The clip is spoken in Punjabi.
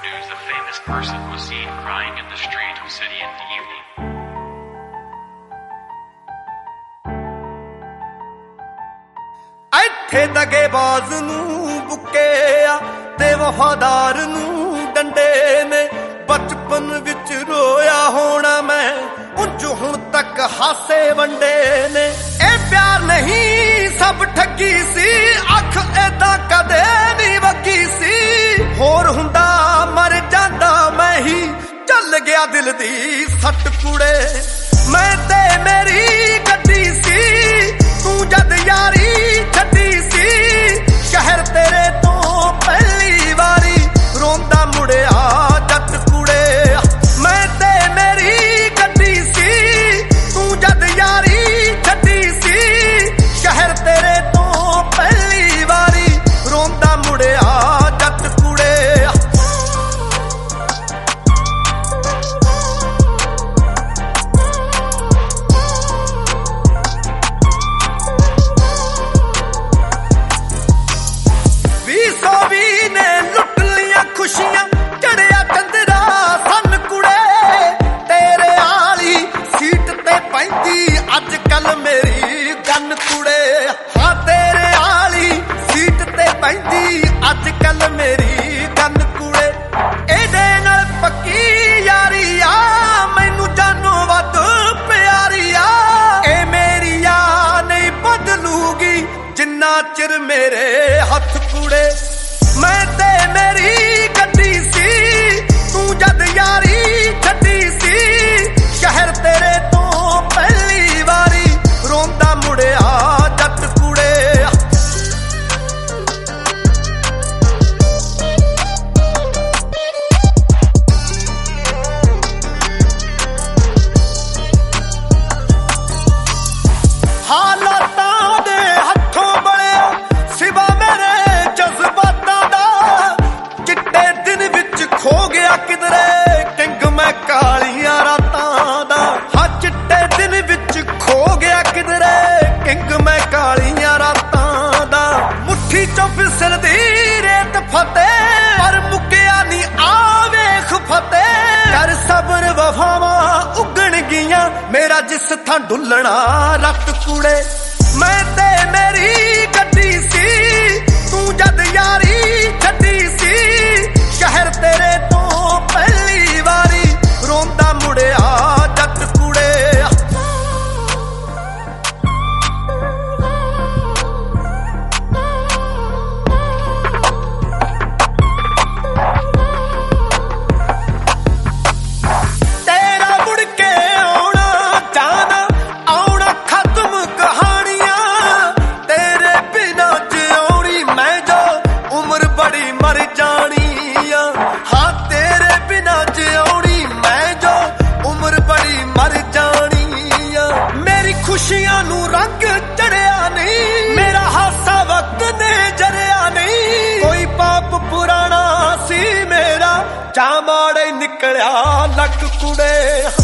news a famous person was seen crying in the street of city in the evening. ਇੱਥੇ ਦਗੇਬਾਜ਼ ਨੂੰ ਬੁੱਕਿਆ ਤੇ ਵਫਾਦਾਰ ਨੂੰ ਡੰਡੇ ਨੇ ਬਚਪਨ ਵਿੱਚ ਰੋਇਆ ਹੋਣਾ ਮੈਂ ਉਂਝ ਹੁਣ ਤੱਕ ਹਾਸੇ ਵੰਡੇ ਨੇ ਇਹ ਪਿਆਰ ਨਹੀਂ ਸਭ ਠੱਗੀ ਸੀ ਅੱਖ ਏਦਾਂ ਕਦੇ ਨਹੀਂ ਵਗੀ ਸੀ ਹੋਰ ਹੁੰਦਾ ਮਰ ਜਾਂਦਾ ਮੈਂ ਹੀ ਚੱਲ ਗਿਆ ਦਿਲ ਦੀ ਸੱਟ ਕੁੜੇ ਮੈਂ ਤੇ ਮੇਰੀ ਗੱਡੀ ਸੀ ਤੂੰ ਜਦ ਯਾਰੀ ਛੱਡੀ ਸੀ ਸ਼ਹਿਰ ਤੇਰੇ ਤੋਂ ਪਹਿਲੀ ਵਾਰੀ ਰੋਂਦਾ ਮੁੜਿਆ ਜੱਟ ਕੁੜੇ ਮੈਂ ਤੇ ਮੇਰੀ ਗੱਡੀ ਸੀ ਤੂੰ ਜਦ ਯਾਰੀ ਛੱਡੀ ਸੀ ਸ਼ਹਿਰ ਤੇਰੇ ਤੋਂ ਪਹਿਲੀ ਵਾਰੀ ਰੋਂਦਾ ਮੁੜਿਆ ਜੱਟ ਕੁੜੇ ਖੁਸ਼ੀਆਂ ਚੜਿਆ ਚੰਦਰਾ ਸੰਨ ਕੁੜੇ ਤੇਰੇ ਆਲੀ ਸੀਟ ਤੇ ਪੈਂਦੀ ਅੱਜ ਕੱਲ ਮੇਰੀ ਗੰਨ ਕੁੜੇ ਹਾਂ ਤੇਰੇ ਆਲੀ ਸੀਟ ਤੇ ਪੈਂਦੀ ਅੱਜ ਕੱਲ ਮੇਰੀ ਗੰਨ ਕੁੜੇ ਇਹਦੇ ਨਾਲ ਪੱਕੀ ਯਾਰੀ ਆ ਮੈਨੂੰ ਜਾਨੋਂ ਵੱਧ ਪਿਆਰੀ ਆ ਇਹ ਮੇਰੀ ਆ ਨਹੀਂ ਬਦਲੂਗੀ ਜਿੰਨਾ ਚਿਰ ਮੇਰੇ ਹੱਥ ਕੁੜੇ ਮੈਂ ਤੇ ਮੇਰੀ ਗੱਡੀ ਸੀ ਤੂੰ ਜਦ ਯਾਰੀ ਛੱਡੀ ਸੀ ਸ਼ਹਿਰ ਤੇਰੇ ਤੋਂ ਪਹਿਲੀ ਵਾਰੀ ਰੋਂਦਾ ਮੁੜਿਆ ਜੱਟ ਕੁੜੇ ਹਾਲਾਤਾਂ ਦੇ ਹੱਥੋਂ ਬਲਿਆ ਸਿਵਾ ਮੇਰੇ ਜਜ਼ਬਾਤਾਂ ਦਾ ਚਿੱਟੇ ਦਿਨ ਵਿੱਚ ਖੋ ਗਿਆ ਕਿਧਰੇ ਕਿੰਗ ਮੈਂ ਕਾਲੀਆਂ ਰਾਤਾਂ ਦਾ ਹਾਂ ਚਿੱਟੇ ਦਿਨ ਵਿੱਚ ਖੋ ਗਿਆ ਕਿਧਰੇ ਕਿੰਗ ਮੈਂ ਕਾਲੀਆਂ ਰਾਤਾਂ ਦਾ ਮੁੱਠੀ ਚੋਂ ਫਿਸਲਦੀ ਰੇਤ ਫਤਿਹ ਪਰ ਮੁੱਕਿਆ ਨਹੀਂ ਆ ਵੇਖ ਫਤਿਹ ਕਰ ਸਬਰ ਵਫਾਵਾਂ ਉੱਗਣ ਗਈਆਂ ਮੇਰਾ ਜਿਸ ਥਾਂ ਡੁੱਲਣਾ ਰੱਤ ਕੁੜੇ ਮੈਂ ਤੇ ਮੇਰੀ ਗੱਡੀ ਸੀ ਤੂੰ ਜਦ ਯਾਰੀ ਛੱਡੀ ਸੀ ਸ਼ਹਿਰ ਤੇਰੇ ਤੋਂ ਪਹਿਲੀ ਵਾਰੀ ਰੋਂਦਾ ਮੁੜਿਆ ਜੱਟ ਕੁੜੇ ਤੇਰਾ ਮੁੜ ਕੇ ਆਉਣਾ ਚਾਹਨਾ ਆਉਣਾ ਖਤਮ ਕਹਾਣੀਆਂ ਤੇਰੇ ਬਿਨਾਂ ਜਿਉਣੀ ਮੈਂ ਜੋ ਉਮਰ ਬੜੀ ਮਰ ਜਾਣੀ ਆ ਹਾਂ ਤੇਰੇ ਬਿਨਾਂ ਜਿਉਣੀ ਮੈਂ ਜੋ ਉਮਰ ਬੜੀ ਮਰ ਜਾਣੀ ਆ ਮੇਰੀ ਖੁਸ਼ੀਆਂ ਨੂੰ ਰੰਗ ਚੜਿਆ ਨਹੀਂ ਮੇਰਾ ਹਾਸਾ ਵਕਤ ਨੇ ਜਰਿਆ ਨਹੀਂ ਕੋਈ ਪਾਪ ਪੁਰਾਣਾ ਸੀ ਮੇਰਾ ਚਾ ਮਾੜੇ ਨਿਕਲਿਆ ਲੱਕ ਕੁੜੇ